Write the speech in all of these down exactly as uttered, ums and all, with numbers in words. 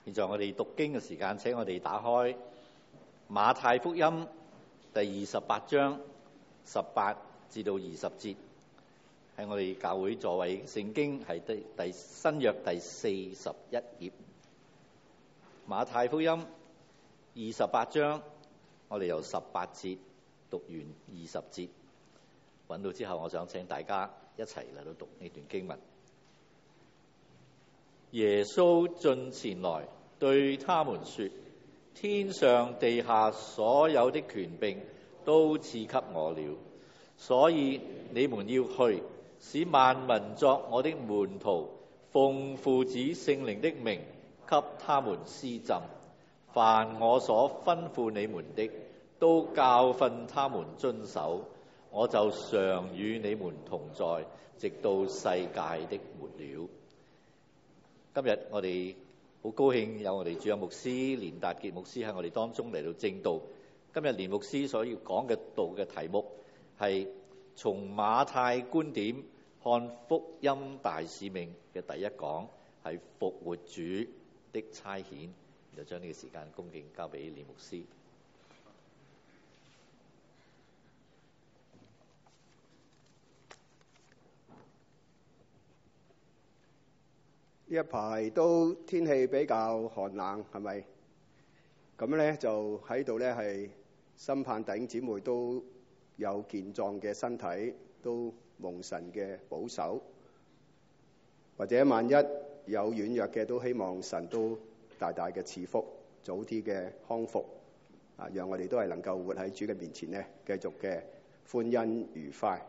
現在我哋讀經嘅時間，請我哋打開馬太福音第二十八章十八至到二十節，喺我哋教會座位聖經係第第新約第四十一頁。馬太福音二十八章，我哋由十八節讀完二十節，揾到之後，我想請大家一齊嚟到讀呢段經文。耶穌進前來對他們說：天上地下所有的權柄都賜給我了，所以你們要去，使萬民作我的門徒，奉父子聖靈的名給他們施浸。凡我所吩咐你們的，都教訓他們遵守。我就常與你們同在，直到世界的末了。今日我哋好高興有我哋主任牧師連達傑牧師喺我哋當中嚟到證道。今日連牧師所要講嘅道嘅題目係從馬太觀點看福音大使命嘅第一講，係復活主的差遣。就將呢個時間恭敬交俾連牧師。 呢一排都天氣比較寒冷，係咪？咁咧就喺度咧係深盼弟兄姊妹都有健壯嘅身體，都蒙神嘅保守，或者萬一有軟弱嘅，都希望神都大大嘅賜福，早啲嘅康復啊，讓我哋都係能夠活喺主嘅面前咧，繼續嘅歡欣愉快。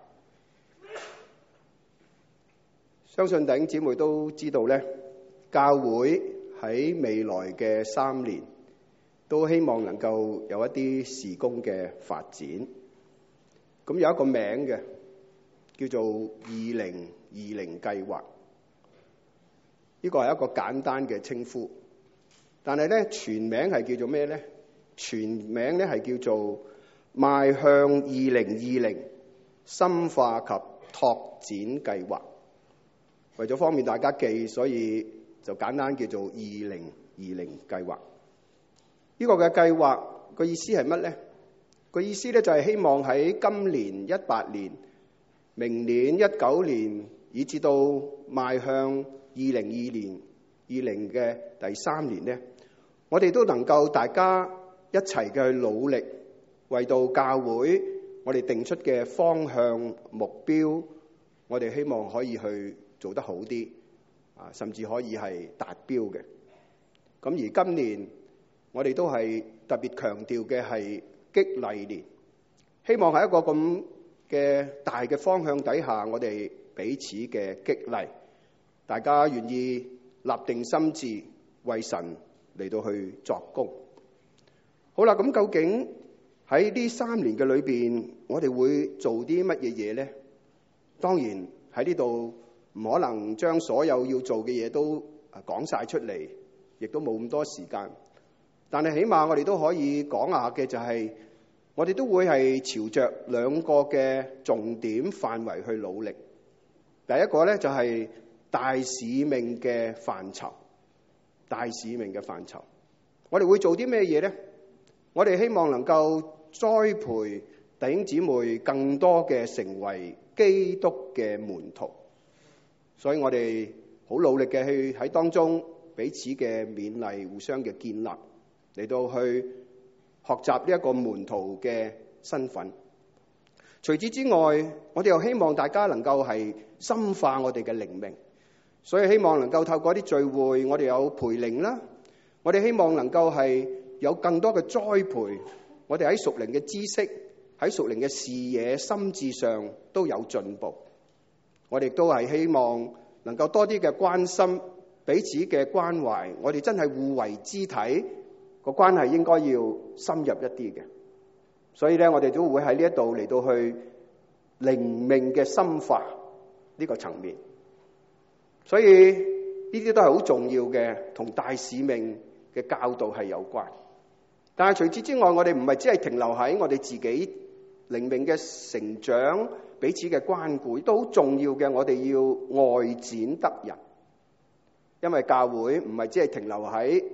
相信弟兄姊妹都知道咧，教會喺未來嘅三年都希望能夠有一啲事工嘅發展。咁有一個名嘅叫做二零二零計劃，呢個係一個簡單嘅稱呼，但係咧全名係叫做咩咧？全名咧係叫做邁向二零二零深化及拓展計劃。為咗方便大家記，所以就簡單叫做二零二零計劃。呢個嘅計劃個意思係乜呢？個意思咧就係希望喺今年一八年、明年一九年，以至到邁向二零二年、二零嘅第三年呢，我哋都能夠大家一齊嘅努力，為到教會我哋定出嘅方向目標，我哋希望可以去做得好啲，啊，甚至可以係達標嘅。咁而今年我哋都係特別強調嘅係激勵年，希望喺一個咁嘅大嘅方向底下，我哋彼此嘅激勵，大家願意立定心志，為神嚟到去作工。好啦，咁究竟喺呢三年嘅裏邊，我哋會做啲乜嘢嘢呢？當然喺呢度唔可能將所有要做嘅嘢都講晒出嚟，亦都冇咁多時間。但係起碼我哋都可以講下嘅就係，我哋都會係朝着兩個嘅重點範圍去努力。第一個咧就係大使命嘅範疇，大使命嘅範疇。我哋會做啲咩嘢咧？我哋希望能夠栽培弟兄姊妹更多嘅成為基督嘅門徒。所以我哋好努力嘅去喺當中彼此嘅勉勵，互相嘅建立，嚟到去學習呢一個門徒嘅身份。除此之外，我哋又希望大家能夠係深化我哋嘅靈命，所以希望能夠透過啲聚會，我哋有培靈啦，我哋希望能夠係有更多嘅栽培，我哋喺屬靈嘅知識、喺屬靈嘅視野、心智上都有進步。我哋都係希望能夠多啲嘅關心，彼此嘅關懷，我哋真係互為肢體，個關係應該要深入一啲嘅。所以咧，我哋都會喺呢一度嚟到去靈命嘅深化呢個層面。所以呢啲都係好重要嘅，同大使命嘅教導係有關。但係除此之外，我哋唔係只係停留喺我哋自己靈命嘅成長，彼此嘅關顧都好重要嘅。我哋要外展得人，因為教會唔係只係停留喺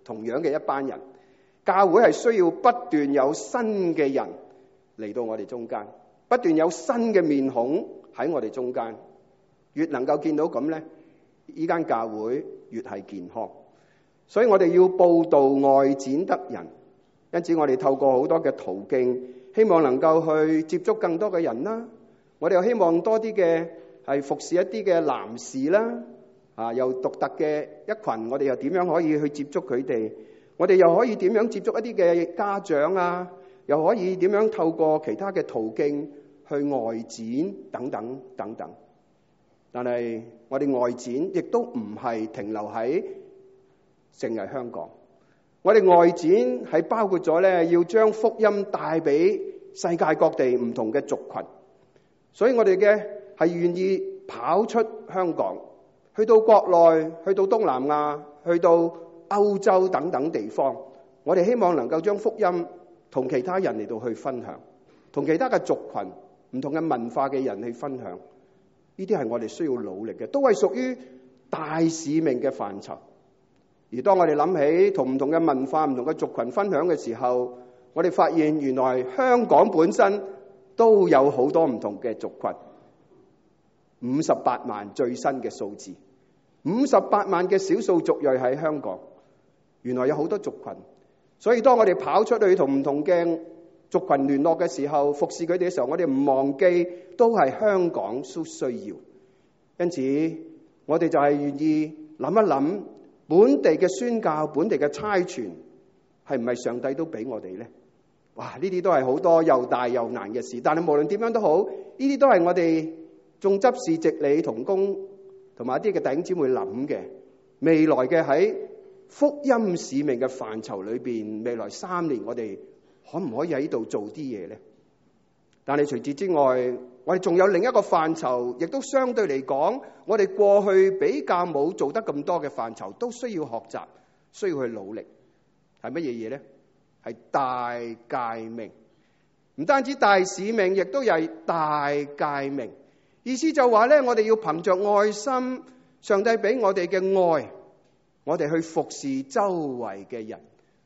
同樣嘅一班人。教會係需要不斷有新嘅人嚟到我哋中間，不斷有新嘅面孔喺我哋中間。越能夠見到咁呢，呢間教會越係健康。所以我哋要佈道外展得人，因此我哋透過好多嘅途徑，希望能夠去接觸更多嘅人啦。我哋又希望多啲嘅係服侍一啲嘅男士啦，啊，又獨特嘅一群，我哋又點樣可以去接觸佢哋？我哋又可以點樣接觸一啲嘅家長啊？又可以點樣透過其他嘅途徑去外展等等等等。但係我哋外展亦都唔係停留喺淨係香港，我哋外展係包括咗咧，要將福音帶俾世界各地唔同嘅族群。所以我哋嘅係願意跑出香港，去到國內，去到東南亞，去到歐洲等等地方。我哋希望能夠將福音同其他人嚟到去分享，同其他嘅族群、唔同嘅文化嘅人去分享。呢啲係我哋需要努力嘅，都係屬於大使命嘅範疇。而當我哋諗起同唔同嘅文化、唔同嘅族群分享嘅時候，我哋發現原來香港本身都有好多唔同嘅族群。五十八萬最新嘅數字，五十八萬嘅少數族裔喺香港，原來有好多族群。所以當我哋跑出去同唔同嘅族群聯絡嘅時候，服侍佢哋嘅時候，我哋唔忘記都係香港所需要。因此我哋就係願意諗一諗，本地嘅宣教、本地嘅差傳係唔係上帝都俾我哋呢？哇！呢啲都係好多又大又難嘅事，但係無論點樣都好，呢啲都係我哋眾執事、直理、同工同埋一啲嘅弟兄姊妹諗嘅未來嘅喺福音使命嘅範疇裏邊，未來三年我哋可唔可以喺度做啲嘢呢？但係除此之外，我哋仲有另一個範疇，亦都相對嚟講，我哋過去比較冇做得咁多嘅範疇，都需要學習，需要去努力。係乜嘢嘢呢？係大誡命，唔單止大使命，亦都係大誡命。意思就話咧，我哋要憑着愛心，上帝俾我哋嘅愛，我哋去服侍周圍嘅人，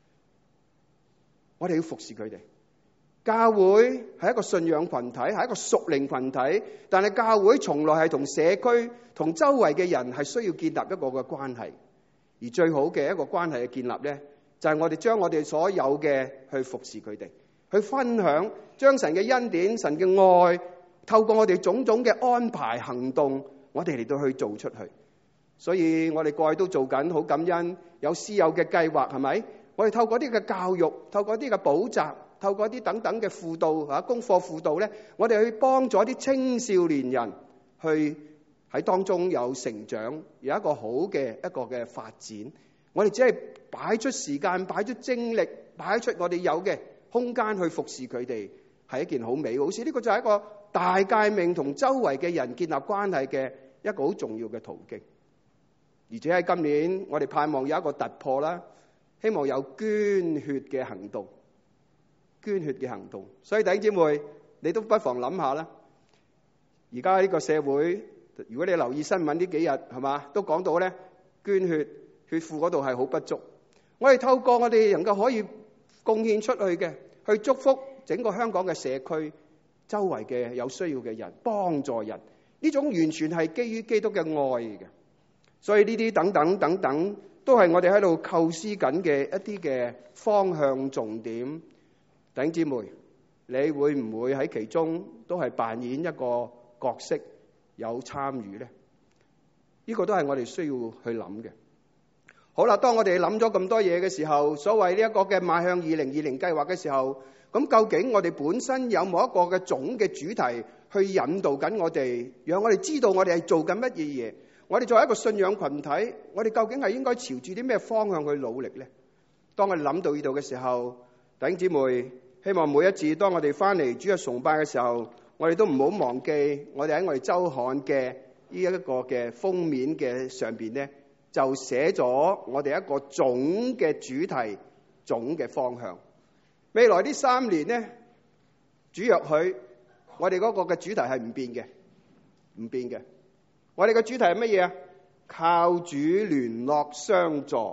我哋要服侍佢哋。教會係一個信仰群體，係一個屬靈群體，但係教會從來係同社區、同周圍嘅人係需要建立一個嘅關係。而最好嘅一個關係嘅建立咧，就係我哋將我哋所有嘅去服侍佢哋，去分享，將神嘅恩典、神嘅愛，透過我哋種種嘅安排行動，我哋嚟到去做出去。所以我哋過去都做緊好感恩，有師友嘅計劃，係咪？我哋透過啲嘅教育，透過啲嘅補習，透過啲等等嘅輔導嚇功課輔導咧，我哋去幫助啲青少年人去喺當中有成長，有一個好嘅一個嘅發展。我哋只係擺出時間，擺出精力，擺出我哋有嘅空間去服侍佢哋，係一件好美好事。呢個就係一個大誡命同周圍嘅人建立關係嘅一個好重要嘅途徑。而且喺今年，我哋盼望有一個突破啦，希望有捐血嘅行動，捐血嘅行動。所以弟兄姊妹，你都不妨諗下啦。而家呢個社會，如果你留意新聞呢幾日，係嘛，都講到咧捐血。血庫嗰度係好不足，我哋透過我哋能夠可以貢獻出去嘅，去祝福整個香港嘅社區周圍嘅有需要嘅人，幫助人，呢種完全係基於基督嘅愛嘅。所以呢啲等等等等，都係我哋喺度構思緊嘅一啲嘅方向重點。弟兄姊妹，你會唔會喺其中都係扮演一個角色，有參與呢？呢個都係我哋需要去諗嘅。好啦，當我哋諗咗咁多嘢嘅時候，所謂呢一個嘅邁向二零二零計劃嘅時候，咁究竟我哋本身有冇一個嘅總嘅主題去引導緊我哋，讓我哋知道我哋係做緊乜嘢嘢？我哋作為一個信仰群體，我哋究竟係應該朝住啲咩方向去努力呢？當我哋諗到呢度嘅時候，弟兄姊妹，希望每一次當我哋翻嚟主日崇拜嘅時候，我哋都唔好忘記我哋喺我哋周刊嘅呢一個嘅封面嘅上邊呢，就寫咗我哋一個總嘅主題、總嘅方向。未來呢三年呢，主若許，我哋嗰個嘅主題係唔變嘅，唔變嘅。我哋嘅主題係乜嘢啊？靠主聯絡相助，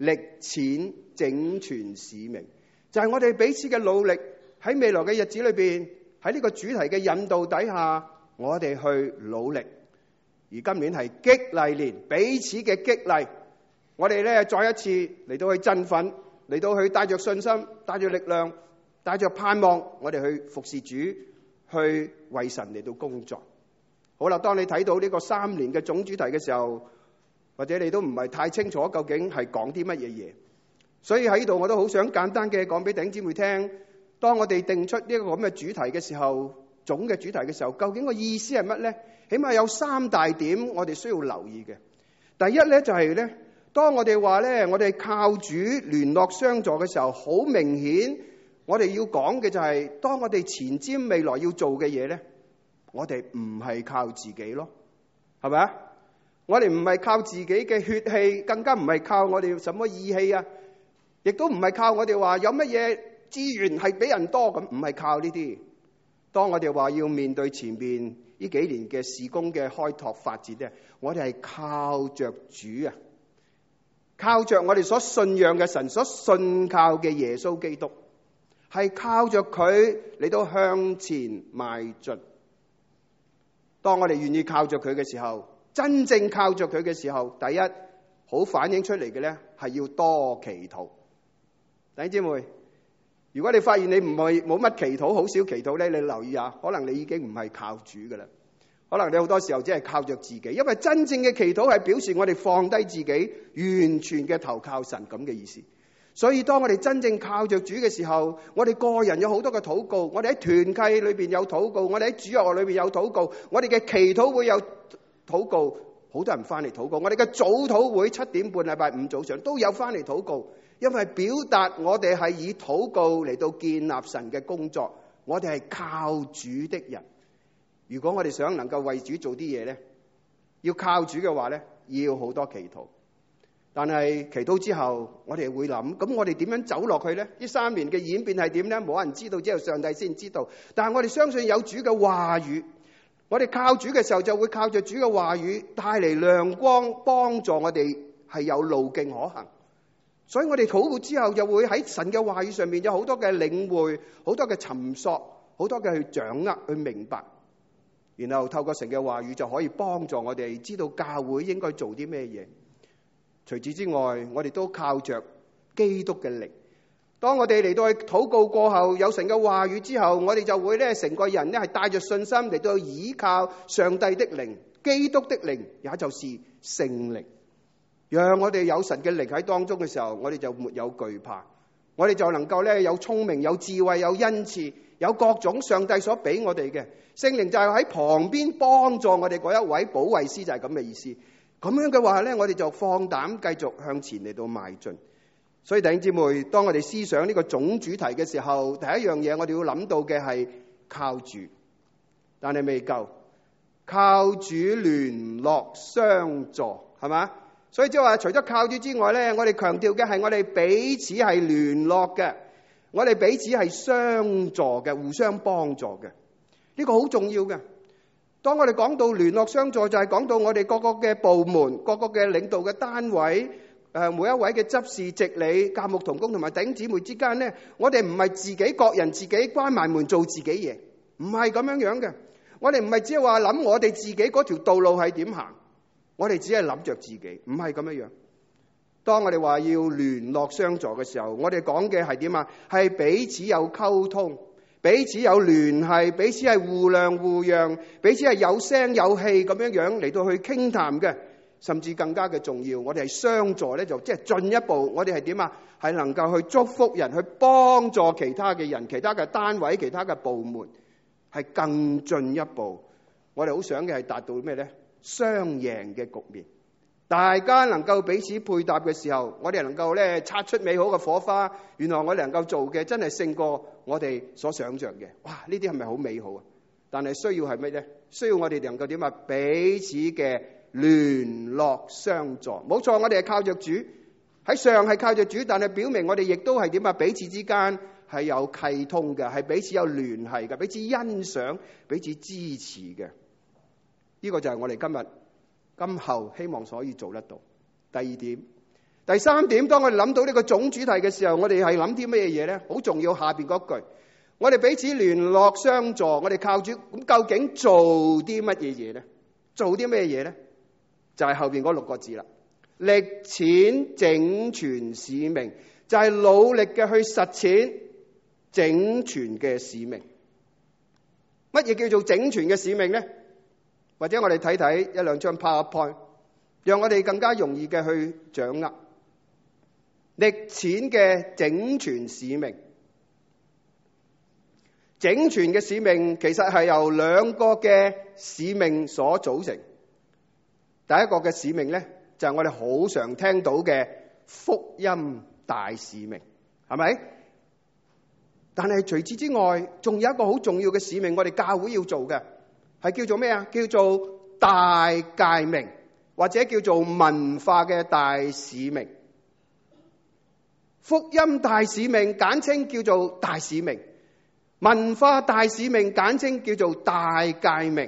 力踐整全使命，就係我哋彼此嘅努力，喺未來嘅日子裏邊，喺呢個主題嘅引導底下，我哋去努力。而今年係激勵年，彼此嘅激勵，我哋咧再一次嚟到去振奮，嚟到去帶着信心，帶着力量，帶着盼望，我哋去服侍主，去為神嚟到工作。好啦，當你睇到呢個三年嘅總主題嘅時候，或者你都唔係太清楚究竟係講啲乜嘢嘢，所以喺呢度我都好想簡單嘅講俾弟兄姊妹聽。當我哋定出呢個咁嘅主題嘅時候，總嘅主題嘅時候，究竟個意思係乜呢？起碼有三大點我哋需要留意嘅。第一呢，就係呢，當我哋話呢，我哋靠主聯絡相助嘅時候，好明顯我哋要講嘅就係，當我哋前瞻未來要做嘅嘢呢，我哋唔係靠自己咯，係咪啊？我哋唔係靠自己嘅血氣，更加唔係靠我哋什麼義氣啊，亦都唔係靠我哋話有乜嘢資源係比人多咁，唔係靠呢啲。當我哋話要面對前邊呢幾年嘅事工嘅開拓發展咧，我哋係靠着主啊，靠着我哋所信仰嘅神，所信靠嘅耶穌基督，係靠着佢嚟到向前邁進。當我哋願意靠着佢嘅時候，真正靠着佢嘅時候，第一好反映出嚟嘅咧係要多祈禱。弟兄姊妹，如果你發現你唔係冇乜祈禱，好少祈禱咧，你留意下，可能你已經唔係靠主噶啦，可能你好多時候只係靠着自己。因為真正嘅祈禱係表示我哋放低自己，完全嘅投靠神咁嘅意思。所以當我哋真正靠着主嘅時候，我哋個人有好多嘅禱告，我哋喺團契裏邊有禱告，我哋喺主日裏邊有禱告，我哋嘅祈禱會有禱告，好多人翻嚟禱告。我哋嘅早禱會七點半禮拜五早上都有翻嚟禱告，因為表達我哋係以禱告嚟到建立神嘅工作，我哋係靠主的人。如果我哋想能夠為主做啲嘢呢，要靠主嘅話呢，要好多祈禱。但係祈禱之後，我哋會諗，咁我哋點樣走落去呢？呢三年嘅演變係點呢？冇人知道，只有上帝先知道。但係我哋相信有主嘅話語，我哋靠主嘅時候就會靠着主嘅話語帶嚟亮光，幫助我哋係有路徑可行。所以我哋禱告之後就會喺神嘅話語上面有好多嘅領會，好多嘅尋索，好多嘅去掌握，去明白，然後透過神嘅話語就可以幫助我哋知道教會應該做啲咩嘢。除此之外，我哋都靠着基督嘅靈。當我哋嚟到去禱告過後，有神嘅話語之後，我哋就會咧成個人咧係帶着信心嚟到倚靠上帝的靈，基督的靈，也就是聖靈。讓我哋有神嘅靈喺當中嘅時候，我哋就沒有懼怕，我哋就能夠咧有聰明、有智慧、有恩賜，有各種上帝所俾我哋嘅。聖靈就係喺旁邊幫助我哋嗰一位保惠師，就係咁嘅意思。咁樣嘅話咧，我哋就放膽繼續向前嚟到邁進。所以弟兄姊妹，當我哋思想呢個總主題嘅時候，第一樣嘢我哋要諗到嘅係靠主，但係未夠，靠主聯絡相助，係嘛？所以即係話，除咗靠主之外咧，我哋強調嘅係我哋彼此係聯絡嘅，我哋彼此係相助嘅，互相幫助嘅，呢個好重要嘅。當我哋講到聯絡相助，就係講到我哋各個嘅部門、各個嘅領導嘅單位，誒每一位嘅執事、直理、教牧同工同埋弟兄姊妹之間咧，我哋唔係自己各人自己關埋門做自己嘢，唔係咁樣樣嘅。我哋唔係只係話諗我哋自己嗰條道路係點行，我哋只係諗着自己，唔係咁樣樣。當我哋話要聯絡相助嘅時候，我哋講嘅係點啊？係彼此有溝通。彼此有聯繫，彼此係互諒互讓，彼此係有聲有氣咁樣樣嚟到去傾談嘅，甚至更加嘅重要，我哋係相助咧，就即係進一步，我哋係點啊？係能夠去祝福人，去幫助其他嘅人、其他嘅單位、其他嘅部門，係更進一步。我哋好想嘅係達到咩咧？雙贏嘅局面。大家能夠彼此配搭嘅時候，我哋能夠咧擦出美好嘅火花。原來我哋能夠做嘅真係勝過我哋所想象嘅。哇！呢啲係咪好美好啊？但係需要係咩咧？需要我哋能夠點啊？彼此嘅聯絡相助。冇錯，我哋係靠着主，喺上係靠着主，但係表明我哋亦都係點啊？彼此之間係有契通嘅，係彼此有聯繫嘅，彼此欣賞、彼此支持嘅。呢個就係我哋今日今後希望所以做得到。第二點， 第三點，當我哋諗到呢個總主題嘅時候，我哋係諗啲咩嘢咧？好重要，下邊嗰句，我哋彼此聯絡相助，我哋靠主。咁究竟做啲乜嘢嘢咧？做啲咩嘢咧？就係後邊嗰六個字啦，力踐整全使命，就係努力嘅去實踐整全嘅使命。乜嘢叫做整全嘅使命咧？或者我哋睇睇一兩張 PowerPoint， 讓我哋更加容易嘅去掌握力踐嘅整全使命。整全嘅使命其實係由兩個嘅使命所組成。第一個嘅使命咧，就係我哋好常聽到嘅福音大使命，係咪？但係除此之外，仲有一個好重要嘅使命，我哋教會要做嘅係叫做咩啊？叫做大誡命，或者叫做文化嘅大使命。福音大使命簡稱叫做大使命，文化大使命簡稱叫做大誡命。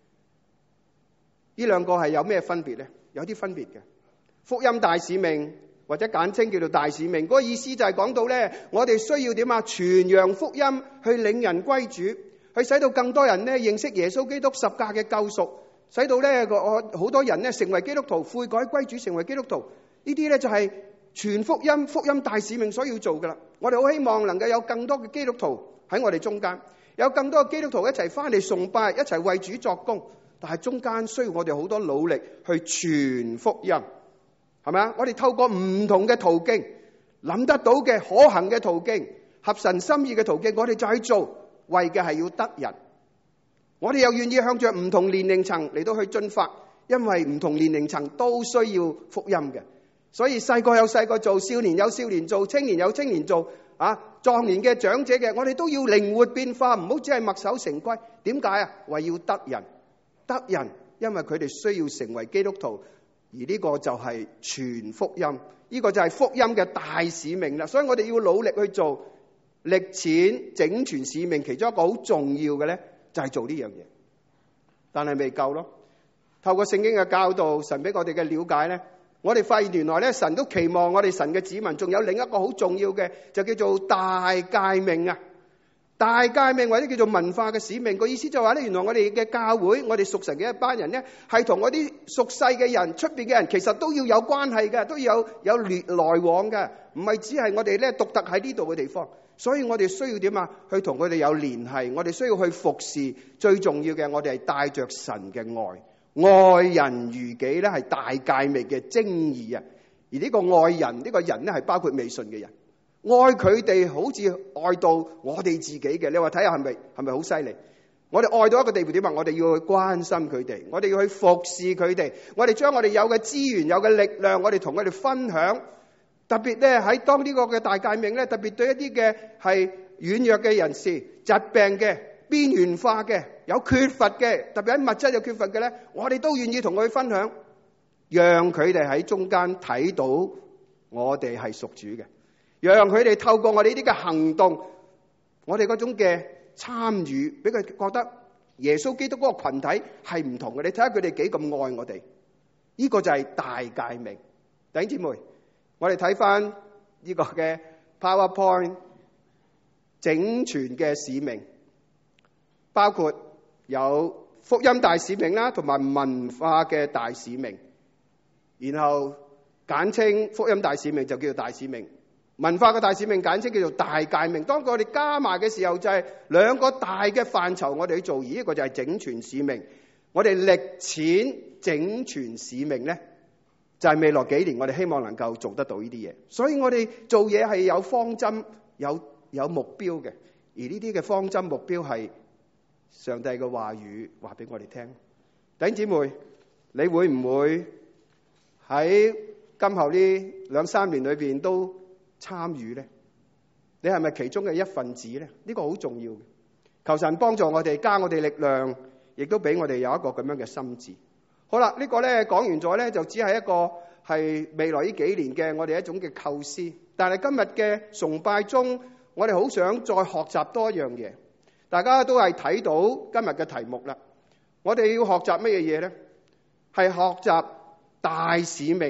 呢兩個係有咩分別呢？有啲分別嘅。福音大使命或者簡稱叫做大使命，嗰個意思就係講到咧，我哋需要點啊？傳揚福音，去領人歸主，去使到更多人咧認識耶穌基督十架嘅救贖，使到咧個好多人咧成為基督徒，悔改歸主，成為基督徒。呢啲咧就係傳福音、福音大使命所要做噶啦。我哋好希望能夠有更多嘅基督徒喺我哋中間，有更多嘅基督徒一齊翻嚟崇拜，一齊為主作工。但係中間需要我哋好多努力去傳福音，係咪啊？我哋透過唔同嘅途徑，諗得到嘅可行嘅途徑，合神心意嘅途徑，我哋就去做，為嘅係要得人。我哋又願意向着唔同年齡層嚟到去進發，因為唔同年齡層都需要福音嘅。所以細個有細個做，少年有少年做，青年有青年做，啊，壯年嘅長者嘅，我哋都要靈活變化，唔好只係墨守成規。點解啊？為要得人。得人，因為佢哋需要成為基督徒，而呢個就係傳福音，呢個就係福音嘅大使命啦。所以我哋要努力去做，力踐整全使命，其中一個好重要嘅咧，就係做呢樣嘢。但係未夠咯。透過聖經嘅教導，神俾我哋嘅了解咧，我哋發現原來咧，神都期望我哋神嘅子民，仲有另一個好重要嘅，就叫做大誡命啊。大誡命或者叫做文化嘅使命，個意思就係話咧，原來我哋嘅教會，我哋屬神嘅一班人咧，係同嗰啲屬世嘅人、出邊嘅人，其實都要有關係嘅，都要有有聯來往嘅，唔係只係我哋咧獨特喺呢度嘅地方。所以我哋需要點啊？去同佢哋有聯繫，我哋需要去服侍。最重要嘅，我哋係帶着神嘅愛，愛人如己咧，係大誡命嘅精義啊！而呢個愛人，呢個人咧係包括未信嘅人。愛佢哋好似愛到我哋自己嘅，你話睇下係咪係咪好犀利？我哋愛到一個地步點啊？我哋要去關心佢哋，我哋要去服侍佢哋，我哋將我哋有嘅資源、有嘅力量，我哋同佢哋分享。特別咧喺當呢個嘅大誡命咧，特別對一啲嘅係軟弱嘅人士、疾病嘅、邊緣化嘅、有缺乏嘅，特別喺物質有缺乏嘅咧，我哋都願意同佢分享，讓佢哋喺中間睇到我哋係屬主嘅。讓佢哋透過我哋呢啲嘅行動，我哋嗰種嘅參與，俾佢覺得耶穌基督嗰個群體係唔同嘅。你睇下佢哋幾咁愛我哋，呢個就係大誡命。弟兄姊妹，我哋睇翻呢個嘅 PowerPoint 整全嘅使命，包括有福音大使命啦，同埋文化嘅大使命。然後簡稱福音大使命就叫做大使命。文化嘅大使命簡稱叫做大誡命。當我哋加埋嘅時候，就係兩個大嘅範疇，我哋去做。而呢個就係整全使命。我哋力踐整全使命咧，就係未來幾年我哋希望能夠做得到呢啲嘢。所以我哋做嘢係有方針、有有目標嘅。而呢啲嘅方針目標係上帝嘅話語話俾我哋聽。弟兄姊妹，你會唔會喺今後呢兩三年裏邊都參與咧？你係咪其中嘅一份子咧？呢個好重要嘅。求神幫助我哋，加我哋力量，亦都俾我哋有一個咁樣嘅心志。好啦，呢個咧講完咗咧，就只係一個係未來呢幾年嘅我哋一種嘅構思。但係今日嘅崇拜中，我哋好想再學習多一樣嘢。大家都係睇到今日嘅題目啦。我哋要學習乜嘢嘢咧？係學習大使命。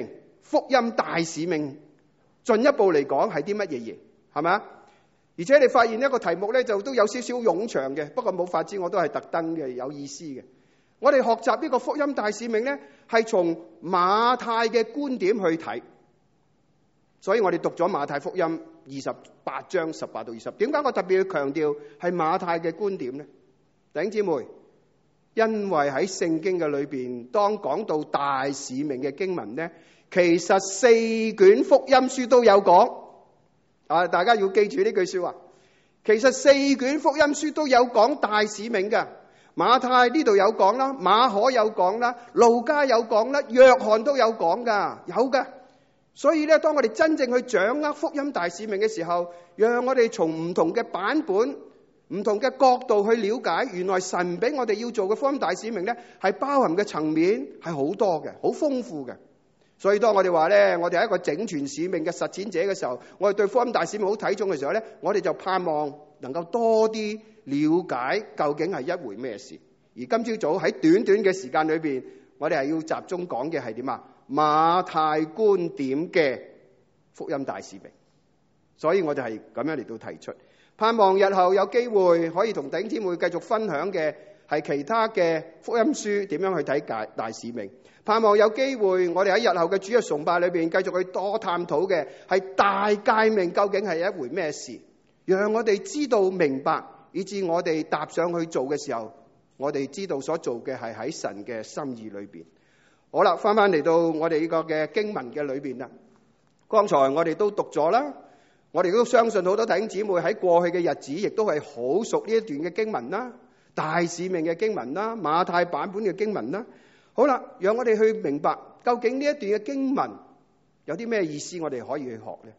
福音大使命進一步嚟講係啲乜嘢嘢，係咪啊？而且你發現一個題目咧，就都有少少冗長嘅，不過冇法子，我都係特登嘅，有意思嘅。我哋學習呢個福音大使命咧，係從馬太嘅觀點去睇，所以我哋讀咗馬太福音二十八章十八到二十。點解我特別要強調係馬太嘅觀點呢？弟兄姊妹，因為喺聖經嘅裏邊，當講到大使命嘅經文咧，其實四卷福音書都有講。啊！大家要記住呢句說話。其實四卷福音書都有講大使命嘅。馬太呢度有講啦，馬可有講啦，路加有講啦，約翰都有講噶，有噶。所以咧，當我哋真正去掌握福音大使命嘅時候，讓我哋從唔同嘅版本、唔同嘅角度去了解，原來神俾我哋要做嘅福音大使命咧，係包含嘅層面係好多嘅，好豐富嘅。所以當我哋話咧，我哋係一個整全使命嘅實踐者嘅時候，我哋對福音大使命好睇重嘅時候咧，我哋就盼望能夠多啲了解究竟係一回咩事。而今朝早喺短短嘅時間裏邊，我哋係要集中講嘅係點啊？馬太觀點嘅福音大使命。所以我就係咁樣嚟到提出，盼望日後有機會可以同弟兄姊妹繼續分享嘅係其他嘅福音書點樣去睇大大使命。盼望有機會，我哋喺日後嘅主日崇拜裏邊繼續去多探討嘅係大誡命究竟係一回咩事，讓我哋知道明白，以致我哋踏上去做嘅時候，我哋知道所做嘅係喺神嘅心意裏邊。好啦，翻翻嚟到我哋呢個嘅經文嘅裏邊啦。剛才我哋都讀咗啦，我哋都相信好多弟兄姊妹喺過去嘅日子亦都係好熟呢一段嘅經文啦，大使命嘅經文啦，馬太版本嘅經文啦。好啦，讓我哋去明白究竟呢一段嘅經文有啲咩意思，我哋可以去學呢？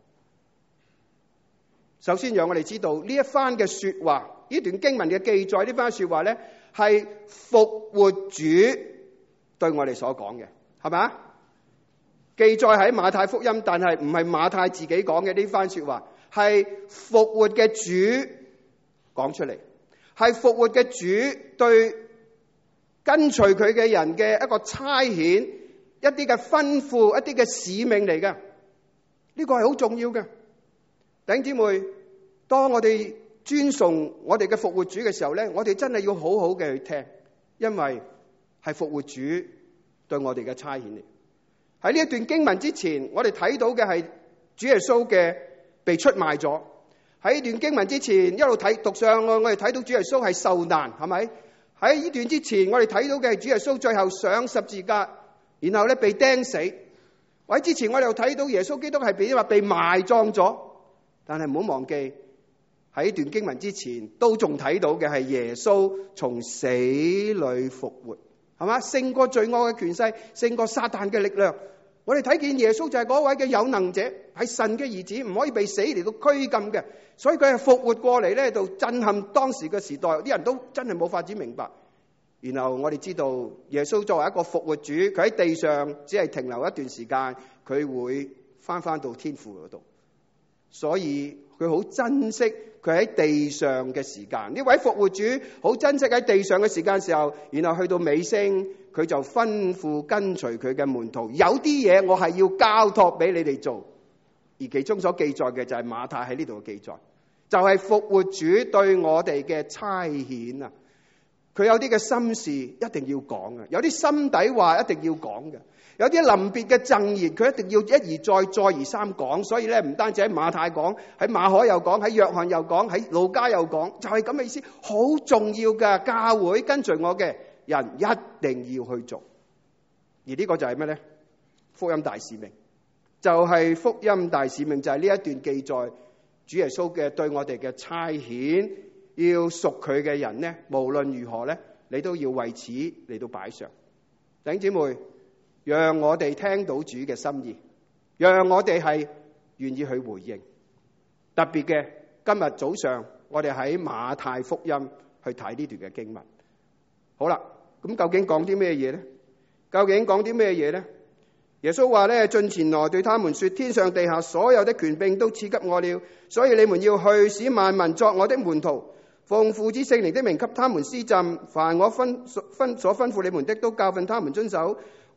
首先，讓我哋知道呢一番嘅說話，呢段經文嘅記載，呢番說話呢係復活主對我哋所講嘅，係咪啊？記載喺馬太福音，但係唔係馬太自己講嘅呢番說話，係復活嘅主講出嚟，係復活嘅主對跟隨佢嘅人嘅一個差遣，一啲嘅吩咐，一啲嘅使命嚟嘅。呢個係好重要嘅。弟兄姊妹，當我哋尊崇我哋嘅復活主嘅時候咧，我哋真係要好好嘅去聽，因為係復活主對我哋嘅差遣嚟。喺呢一段經文之前，我哋睇到嘅係主耶穌嘅被出賣咗。喺呢段經文之前，一路睇讀上，我哋睇到主耶穌係受難，係咪？喺呢段之前，我哋睇到嘅係主耶穌最後上十字架，然後咧被釘死。喺之前，我哋又睇到耶穌基督係被話被埋葬咗。但係唔好忘記，喺呢段經文之前，都仲睇到嘅係耶穌從死裏復活，係嘛？勝過罪惡嘅權勢，勝過撒旦嘅力量。我哋睇見耶穌就係嗰位嘅有能者，係神嘅兒子，唔可以被死嚟到拘禁嘅，所以佢係復活過嚟咧，就震撼當時嘅時代，啲人都真係冇法子明白。然後我哋知道耶穌作為一個復活主，佢喺地上只係停留一段時間，佢會翻翻到天父嗰度，所以佢好珍惜佢喺地上嘅時間。呢位復活主好珍惜喺地上嘅時間時候，然後去到尾聲，佢就吩咐跟隨佢嘅門徒，有啲嘢我係要交託俾你哋做。而其中所記載嘅就係馬太喺呢度嘅記載，就係復活主對我哋嘅差遣啊！佢有啲嘅心事一定要講嘅，有啲心底話一定要講嘅，有啲臨別嘅贈言佢一定要一而再再而三講。所以咧，唔單止喺馬太講，喺馬可又講，喺約翰又講，喺路加又講，就係咁嘅意思。好重要嘅，教會跟隨我嘅人一定要去做。而呢個就係咩咧？福音大使命，就係福音大使命，就係呢一段記載主耶穌嘅對我哋嘅差遣。要屬佢嘅人呢，無論如何呢，你都要為此嚟到擺上。弟兄姊妹，讓我哋聽到主嘅心意，讓我哋係願意去回應。特別嘅，今日早上我哋喺馬太福音去睇呢段嘅經文。好啦，咁究竟講啲咩嘢呢？究竟講啲咩嘢呢？耶穌話咧，進前來對他們說，天上地下所有的權柄都賜給我了，所以你們要去，使萬民作我的門徒，奉父子聖靈的名給他們施浸，凡我吩吩所吩咐你們的，都教訓他們遵守。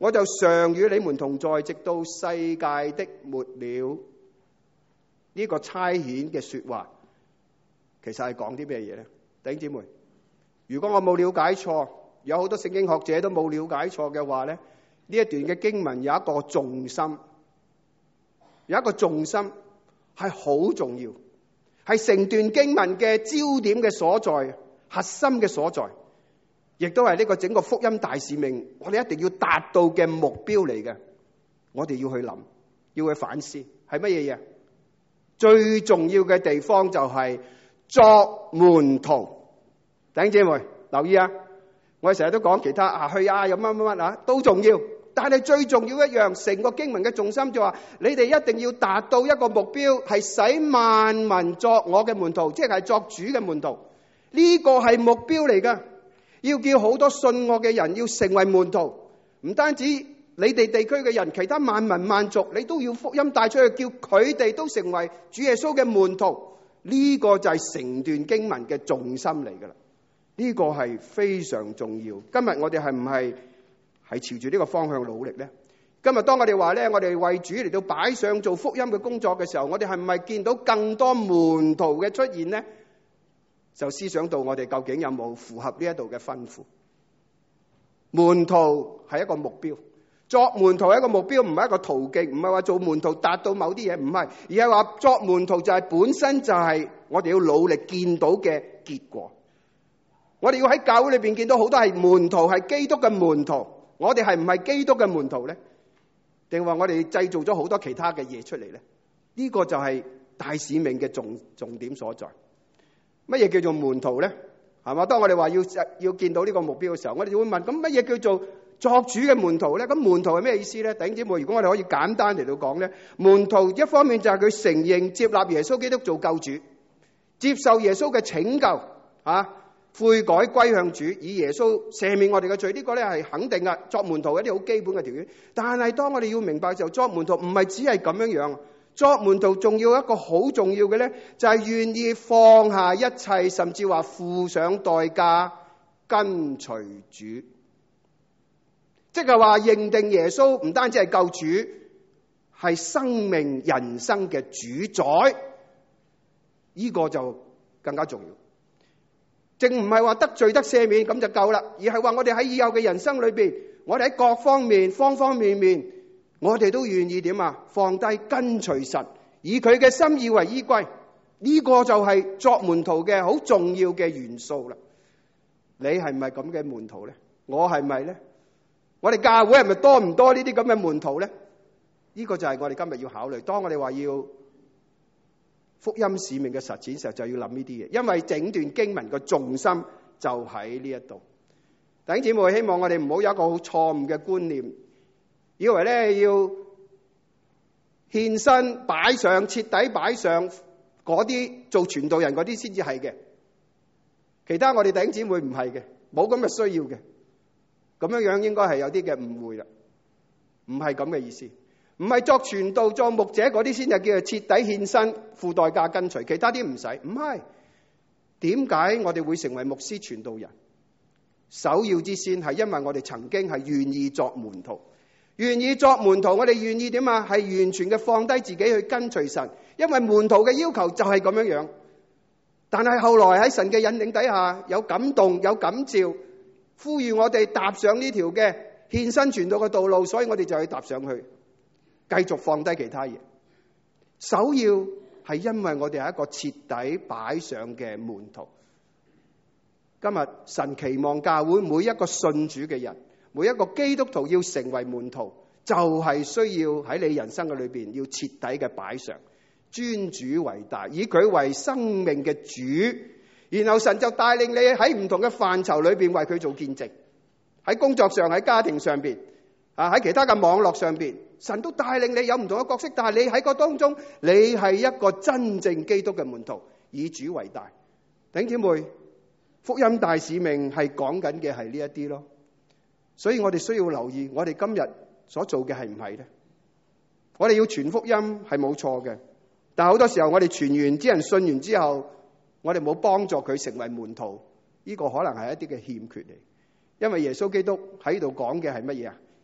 我就常與你們同在，直到世界的末了。呢個差遣嘅說話，其實係講啲咩嘢咧？弟兄姊妹，如果我冇了解錯，有好多聖經學者都冇了解錯嘅話咧，呢一段嘅經文有一個重心，有一個重心係好重要，係成段經文嘅焦點嘅所在，核心嘅所在，亦都係呢個整個福音大使命，我哋一定要達到嘅目標嚟嘅。我哋要去諗，要去反思，係乜嘢嘢？最重要嘅地方就係作門徒。弟兄姊妹留意啊！我哋成日都講其他啊，去啊，有乜乜乜啊，都重要。但係最重要一樣，成個經文嘅重心就話，你哋一定要達到一個目標，係使萬民作我嘅門徒，即係作主嘅門徒。呢個係目標嚟噶，要叫好多信我嘅人要成為門徒。唔單止你哋地區嘅人，其他萬民萬族，你都要福音帶出去，叫佢哋都成為主耶穌嘅門徒。呢個就係成段經文嘅重心嚟噶啦。呢個係非常重要。今日我哋係唔係係朝住呢個方向努力呢？今日當我哋話咧，我哋為主嚟到擺上做福音嘅工作嘅時候，我哋係唔係見到更多門徒嘅出現呢？就思想到我哋究竟有冇符合呢一度嘅吩咐？門徒係一個目標，作門徒係一個目標，唔係一個途徑，唔係話做門徒達到某啲嘢，唔係，而係話作門徒就係本身就係我哋要努力見到嘅結果。我哋要喺教會裏邊見到好多係門徒，係基督嘅門徒。我哋係唔係基督嘅門徒咧？定話我哋製造咗好多其他嘅嘢出嚟咧？呢個就係大使命嘅重重點所在。乜嘢叫做門徒咧？係嘛？當我哋話要要見到呢個目標嘅時候，我哋就會問：咁乜嘢叫做作主嘅門徒咧？咁門徒係咩意思咧？弟兄姊妹，如果我哋可以簡單嚟到講咧，門徒一方面就係佢承認接納耶穌基督做救主，接受耶穌嘅拯救啊。悔改歸向主，以耶穌赦免我哋嘅罪，呢個咧係肯定嘅。作門徒一啲好基本嘅條件。但係當我哋要明白就作門徒唔係只係咁樣樣，作門徒仲要一個好重要嘅咧，就係願意放下一切，甚至話付上代價跟隨主。即係話認定耶穌唔單止係救主，係生命人生嘅主宰，呢個就更加重要。正唔係話得罪得赦免咁就夠啦，而係話我哋喺以後嘅人生裏邊，我哋喺各方面方方面面，我哋都願意點啊？放低跟隨神，以佢嘅心意為依歸，呢個就係作門徒嘅好重要嘅元素啦。你係唔係咁嘅門徒咧？我係咪咧？我哋教會係咪多唔多呢啲咁嘅門徒咧？呢個就係我哋今日要考慮。當我哋話要福音使命嘅實踐時候，就要諗呢啲嘢，因為整段經文嘅重心就喺呢一度。弟兄姊妹，希望我哋唔好有一個好錯誤嘅觀念，以為咧要獻身擺上、徹底擺上嗰啲做傳道人嗰啲先至係嘅，其他我哋弟兄姊妹唔係嘅，冇咁嘅需要嘅。咁樣樣應該係有啲嘅誤會啦，唔係咁嘅意思。唔係作傳道作牧者嗰啲先就叫做徹底獻身付代價跟隨，其他啲唔使。唔係，點解我哋會成為牧師傳道人？首要之先係因為我哋曾經係願意作門徒，願意作門徒，我哋願意點啊？係完全嘅放低自己去跟隨神，因為門徒嘅要求就係咁樣樣。但係後來喺神嘅引領底下，有感動有感召，呼籲我哋踏上呢條嘅獻身傳道嘅道路，所以我哋就去踏上去。繼續放低其他嘢，首要係因為我哋係一個徹底擺上嘅門徒。今日神期望教會每一個信主嘅人，每一個基督徒要成為門徒，就係需要喺你人生嘅裏邊要徹底嘅擺上，尊主為大，以佢為生命嘅主，然後神就帶領你喺唔同嘅範疇裏邊為佢做見證，喺工作上，喺家庭上邊啊，喺其他嘅網絡上邊。神都帶領你有唔同嘅角色，但係你喺個當中，你係一個真正基督嘅門徒，以主為大。弟兄姊妹，福音大使命係講緊嘅係呢一啲咯，所以我哋需要留意，我哋今日所做嘅係唔係咧？我哋要傳福音係冇錯嘅，但係好多時候我哋傳完啲人信完之後，我哋冇幫助佢成為門徒，呢個可能係一啲嘅欠缺嚟。因為耶穌基督喺度講嘅係乜嘢啊？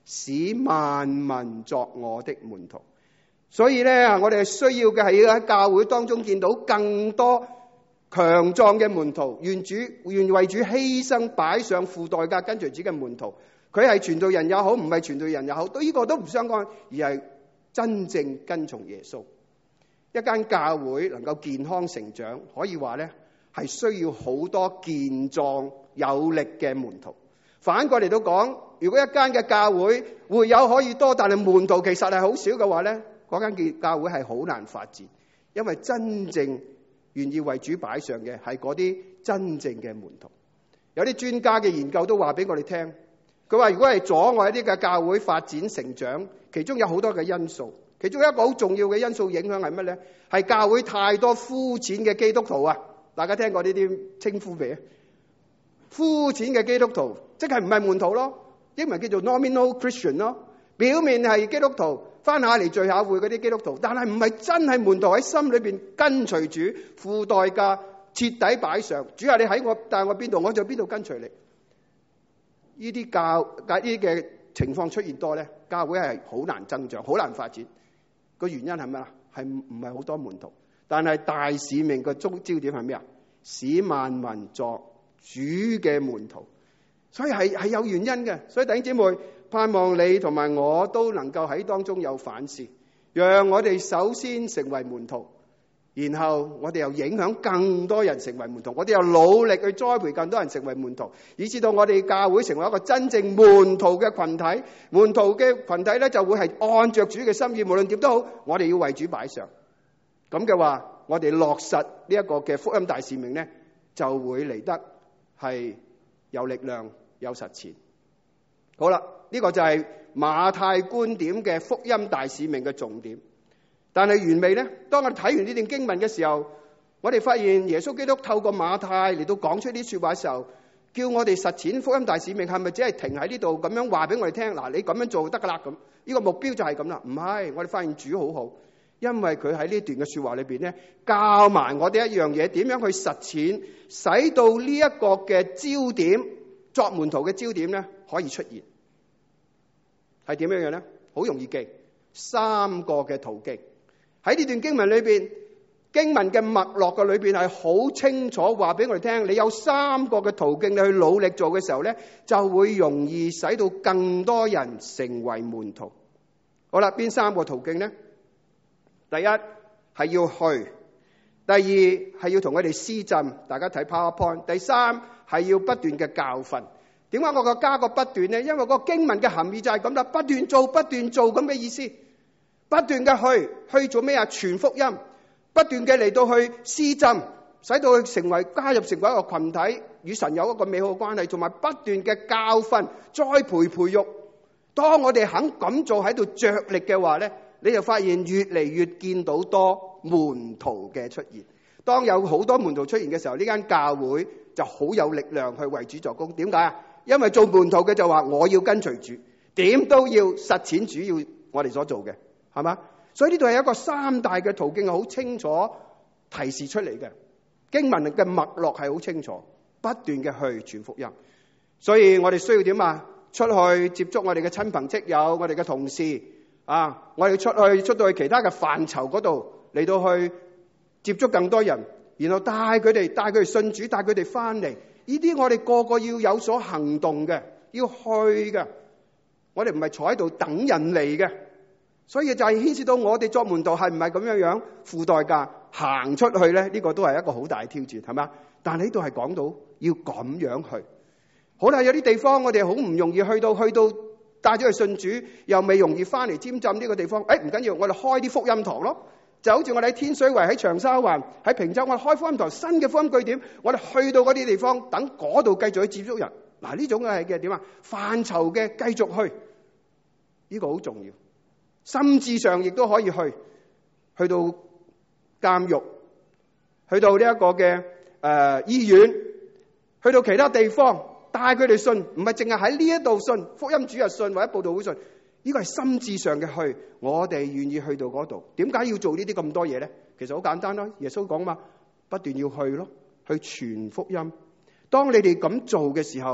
使萬民作我的門徒。所以咧，我哋需要嘅係喺教會當中見到更多強壯嘅門徒，願主願為主犧牲擺上付代價跟隨主嘅門徒。佢係傳道人也好，唔係傳道人也好，對呢個都唔相干，而係真正跟從耶穌。一間教會能夠健康成長，可以話咧係需要好多健壯有力嘅門徒。反過嚟都講，如果一間嘅教會會友可以多，但係門徒其實係好少嘅話咧，嗰間教會係好難發展，因為真正願意為主擺上嘅係嗰啲真正嘅門徒。有啲專家嘅研究都話俾我哋聽，佢話如果係阻礙一啲嘅教會發展成長，其中有好多嘅因素，其中一個好重要嘅因素影響係乜咧？係教會太多膚淺嘅基督徒啊！大家聽過呢啲稱呼未啊？膚淺嘅基督徒，即係唔係門徒咯，英文叫做 nominal Christian 咯，表面係基督徒，翻下嚟聚下會嗰啲基督徒，但係唔係真係門徒，喺心裏邊跟隨主，付代價，徹底擺上。主啊，你喺我帶我邊度，我就邊度跟隨你。呢啲教呢啲嘅情況出現多咧，教會係好難增長，好難發展。個原因係咩啊？係唔係好多門徒？但係大使命嘅中焦點係咩啊？使萬民作主嘅門徒。所以係係有原因嘅。所以弟兄姊妹，盼望你同埋我都能夠喺當中有反思，讓我哋首先成為門徒，然後我哋又影響更多人成為門徒，我哋又努力去栽培更多人成為門徒，以至到我哋教會成為一個真正門徒嘅群體。門徒嘅群體咧就會係按着主嘅心意，無論點都好，我哋要為主擺上。咁嘅話，我哋落實呢一個嘅福音大使命咧，就會嚟得係有力量、有實踐。好啦，呢個就係馬太觀點嘅福音大使命嘅重點。但係完未呢？當我哋睇完呢段經文嘅時候，我哋發現耶穌基督透過馬太嚟到講出啲說話嘅時候，叫我哋實踐福音大使命，係咪只係停喺呢度咁樣話俾我哋聽？嗱，你咁樣做就得噶啦，咁呢個目標就係咁啦。唔係，我哋發現主好好，因為佢喺呢段嘅說話裏邊咧，教埋我哋一樣嘢，點樣去實踐，使到呢一個嘅焦點，作門徒嘅焦點咧，可以出現。係點樣樣咧？好容易記，三個嘅途徑。喺呢段經文裏邊，經文嘅脈絡嘅裏邊係好清楚話俾我哋聽，你有三個嘅途徑，你去努力做嘅時候咧，就會容易使到更多人成為門徒。好啦，邊三個途徑咧？第一係要去，第二係要同佢哋施浸，大家睇 PowerPoint。第三係要不斷嘅教訓。點解我個加個不斷咧？因為個經文嘅含義就係咁啦，不斷做，不斷做咁嘅意思。不斷嘅去去做咩啊？傳福音，不斷嘅嚟到去施浸，使到佢成為加入成為一個群體，與神有一個美好嘅關係，同埋不斷嘅教訓、栽培、培育。當我哋肯咁做喺度着力嘅話咧，你就發現越嚟越見到多門徒嘅出現。當有好多門徒出現嘅時候，呢間教會就好有力量去為主作工。點解啊？因為做門徒嘅就話我要跟隨主，點都要實踐主要我哋所做嘅。係嘛？所以呢度係一個三大嘅途徑，好清楚提示出嚟嘅。經文嘅脈絡係好清楚，不斷嘅去傳福音。所以我哋需要點啊？出去接觸我哋嘅親朋戚友，我哋嘅同事啊，我哋出去出到去其他嘅範疇嗰度嚟到去接觸更多人，然後帶佢哋帶佢哋信主，帶佢哋翻嚟。呢啲我哋個個要有所行動嘅，要去嘅。我哋唔係坐喺度等人嚟嘅。所以就係牽涉到我哋作門徒係唔係咁樣樣付代價行出去咧？呢個都係一個好大嘅挑戰，係嘛？但係呢度係講到要咁樣去。好啦，有啲地方我哋好唔容易去到，去到帶咗去信主，又未容易翻嚟沾浸呢個地方。誒，唔緊要，我哋開啲福音堂咯。就好似我哋喺天水圍、喺長沙灣、喺平洲，我哋開福音堂，新嘅福音據點，我哋去到嗰啲地方，等嗰度繼續去接觸人。嗱，呢種係嘅點啊？範疇嘅繼續去，呢個好重要。心智上亦都可以去，去到監獄，去到呢一個嘅誒、呃、醫院，去到其他地方帶佢哋信，唔係淨係喺呢一度信福音主日信或者佈道會信，呢個係心智上嘅去。我哋願意去到嗰度，點解要做呢啲咁多嘢咧？其實好簡單咯，耶穌講嘛，不斷要去咯，去傳福音。當你哋咁做嘅時候，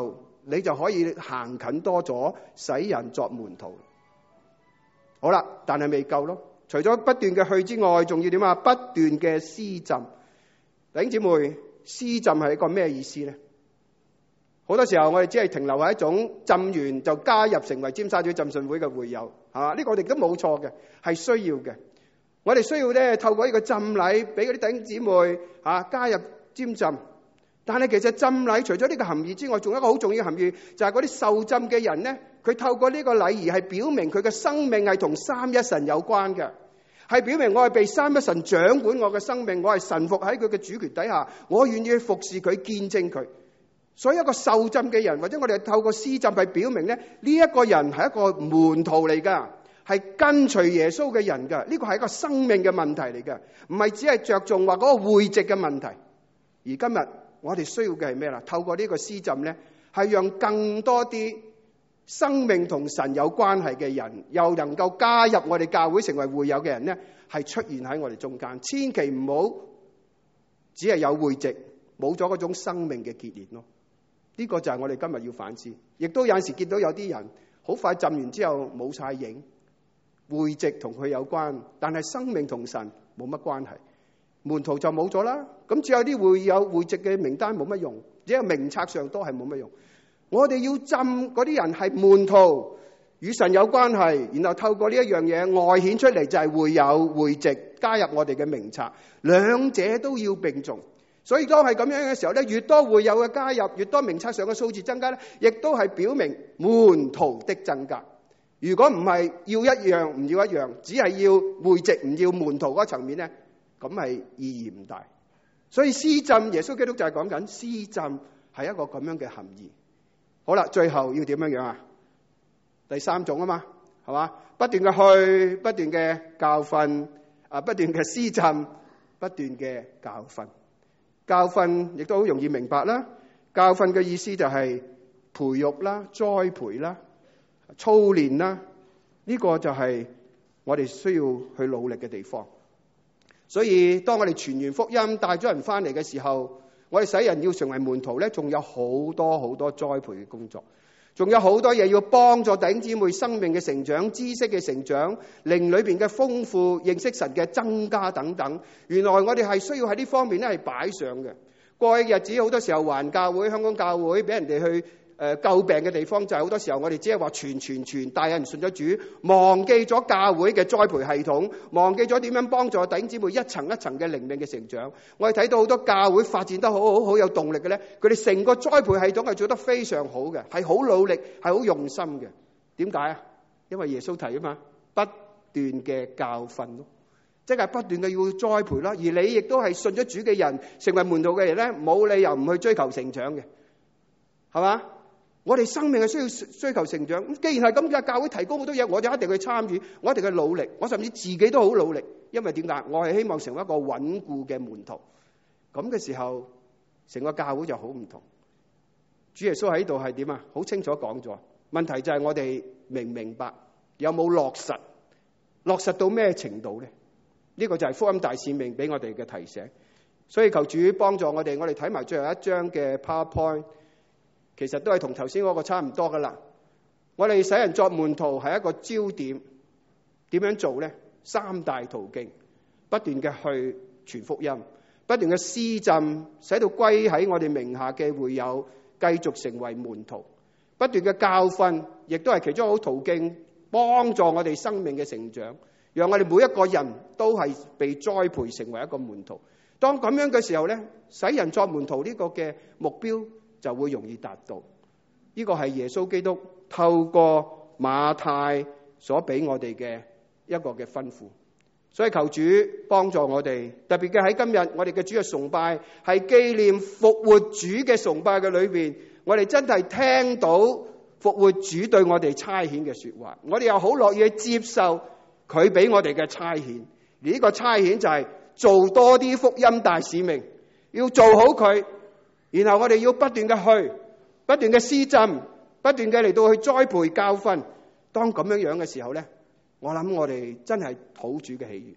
你就可以行近多咗，使人作門徒。好啦，但係未夠咯。除咗不斷嘅去之外，仲要點啊？不斷嘅施浸。弟兄姊妹，施浸係一個咩意思咧？好多時候我哋只係停留喺一種浸完就加入成為尖沙咀浸信會嘅會友，係嘛？呢個我哋都冇錯嘅，係需要嘅。我哋需要咧透過呢個浸禮，俾嗰啲弟兄姊妹嚇加入尖浸。但係其實浸禮除咗呢個含義之外，仲有一個好重要嘅含義，就係嗰啲受浸嘅人咧，佢透過呢個禮儀係表明佢嘅生命係同三一神有關嘅，係表明我係被三一神掌管我嘅生命，我係臣服喺佢嘅主權底下，我願意去服侍佢、見證佢。所以一個受浸嘅人，或者我哋透過施浸係表明咧，呢一個人係一個門徒嚟㗎，係跟隨耶穌嘅人㗎。呢個係一個生命嘅問題嚟㗎，唔係只係着重話嗰個會籍嘅問題。而今日我哋需要嘅係咩啦？透過呢個施浸咧，係讓更多啲生命同神有關係嘅人，又能夠加入我哋教會成為會友嘅人咧，係出現喺我哋中間。千祈唔好只係有會籍，冇咗嗰種生命嘅結連咯。呢個就係我哋今日要反思。亦都有陣時見到有啲人好快浸完之後冇晒影，會籍同佢有關，但係生命同神冇乜關係。門徒就冇咗啦，咁只有啲會有會籍嘅名單冇乜用，只係名冊上都係冇乜用。我哋要浸嗰啲人係門徒，與神有關係，然後透過呢一樣嘢外顯出嚟就係會有會籍加入我哋嘅名冊，兩者都要並重。所以當係咁樣嘅時候咧，越多會友嘅加入，越多名冊上嘅數字增加咧，亦都係表明門徒的增加。如果唔係要一樣唔要一樣，只係要會籍唔要門徒嗰層面咧，咁係意義唔大。所以施浸，耶穌基督就係講緊施浸係一個咁樣嘅含義。好啦，最後要點樣樣啊？第三種啊嘛，係嘛？不斷嘅去，不斷嘅教訓，啊，不斷嘅施浸，不斷嘅教訓。教訓亦都好容易明白啦。教訓嘅意思就係培育啦、栽培啦、操練啦。呢個就係我哋需要去努力嘅地方。所以當我哋傳完福音帶咗人翻嚟嘅時候，我哋使人要成為門徒咧，仲有好多好多栽培嘅工作，仲有好多嘢要幫助弟兄姊妹生命嘅成長、知識嘅成長、靈裏邊嘅豐富、認識神嘅增加等等。原來我哋係需要喺呢方面咧係擺上嘅。過去日子好多時候環教會、香港教會俾人哋去誒詬病嘅地方，就係好多時候我哋只係話傳傳傳，帶人信咗主，忘記咗教會嘅栽培系統，忘記咗點樣幫助弟兄姊妹一層一層嘅靈命嘅成長。我哋睇到好多教會發展得好好好有動力嘅咧，佢哋成個栽培系統係做得非常好嘅，係好努力，係好用心嘅。點解啊？因為耶穌提啊嘛，不斷嘅教訓咯，即係不斷嘅要栽培啦。而你亦都係信咗主嘅人，成為門徒嘅人咧，冇理由唔去追求成長嘅，係嘛？我哋生命係需要追求成長。咁既然係咁嘅，教會提供好多嘢，我哋一定去參與，我一定去努力。我甚至自己都好努力，因為點解？我係希望成為一個穩固嘅門徒。咁嘅時候，成個教會就好唔同。主耶穌喺度係點啊？好清楚講咗。問題就係我哋明唔明白，有冇落實？落實到咩程度咧？呢個就係福音大使命俾我哋嘅提醒。所以求主幫助我哋。我哋睇埋最後一章嘅 PowerPoint。其實都係同頭先嗰個差唔多噶啦。我哋使人作門徒係一個焦點，點樣做呢？三大途徑：不斷嘅去傳福音，不斷嘅施浸，使到歸喺我哋名下嘅會友繼續成為門徒；不斷嘅教訓，亦都係其中一個途徑，幫助我哋生命嘅成長，讓我哋每一個人都係被栽培成為一個門徒。當咁樣嘅時候呢，使人作門徒呢個嘅目標就會容易達到。呢個係耶穌基督透過馬太所俾我哋嘅一個嘅吩咐。所以求主幫助我哋，特別嘅喺今日我哋嘅主日崇拜係紀念復活主嘅崇拜嘅裏邊，我哋真係聽到復活主對我哋差遣嘅說話，我哋又好樂意去接受佢俾我哋嘅差遣。而呢個差遣就係做多啲福音大使命，要做好佢。然後我哋要不斷嘅去，不斷嘅施浸，不斷嘅嚟到去栽培教訓。當咁樣樣嘅時候咧，我諗我哋真係討主嘅喜悅，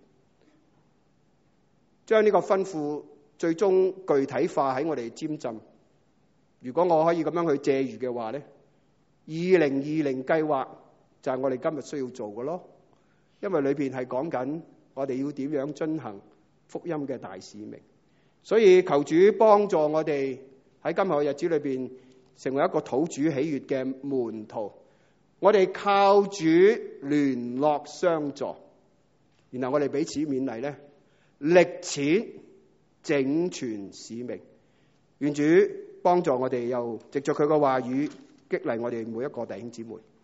將呢個吩咐最終具體化喺我哋尖浸。 如果我可以咁樣去借喻嘅話咧，二零二零計劃就係我哋今日需要做嘅咯，因為裏邊係講緊我哋要點樣遵行福音嘅大使命，所以求主幫助我哋喺今日嘅日子裏邊成為一個討主喜悅嘅門徒，我哋靠主聯絡相助，然後我哋彼此勉勵咧，力踐整全使命。願主幫助我哋，又藉着佢嘅話語激勵我哋每一個弟兄姊妹。